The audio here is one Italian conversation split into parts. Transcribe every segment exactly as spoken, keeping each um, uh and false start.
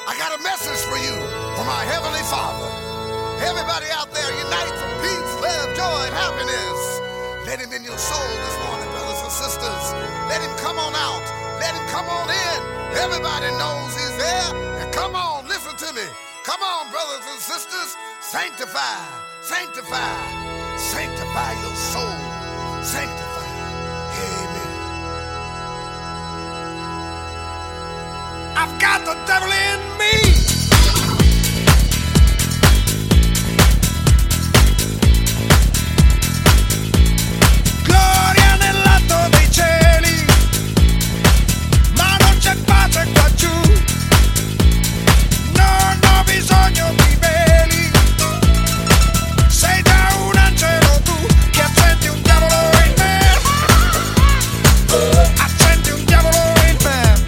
I got a message for you from our Heavenly Father. Everybody out there, unite for peace, love, joy, and happiness. Let him in your soul this morning, brothers and sisters. Let him come on out. Let him come on in. Everybody knows he's there. And come on, listen to me. Come on, brothers and sisters. Sanctify, sanctify, sanctify your soul. Sanctify. Amen. I've got the devil in me. Gloria nell'alto dei cieli, ma non c'è pace qua giù. Non ho bisogno di veli. Sei già un angelo tu che accendi un diavolo in me. Accendi un diavolo in me.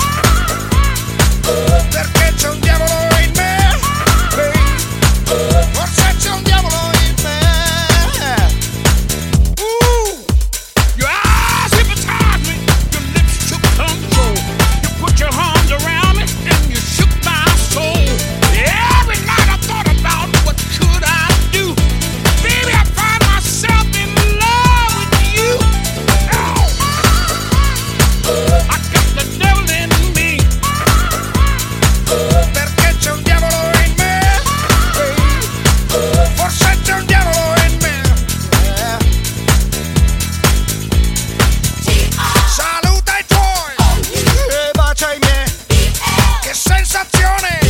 Perché c'è un diavolo in me. Forse c'è un diavolo in me. Ooh, your eyes hypnotized me. Your lips took control. You put your arms around me and you shook my soul. Every night I thought about what could I do. Baby, I find myself in love with you. Oh. I got the devil in me. Perché c'è un diavolo in me. Forse c'è un diavolo in me. Saluta i tuoi e bacia i miei. Che sensazione.